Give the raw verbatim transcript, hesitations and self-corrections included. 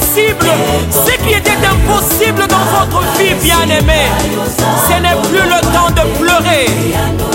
impossible, ce qui était impossible dans votre vie, bien-aimé, ce n'est plus le temps de pleurer.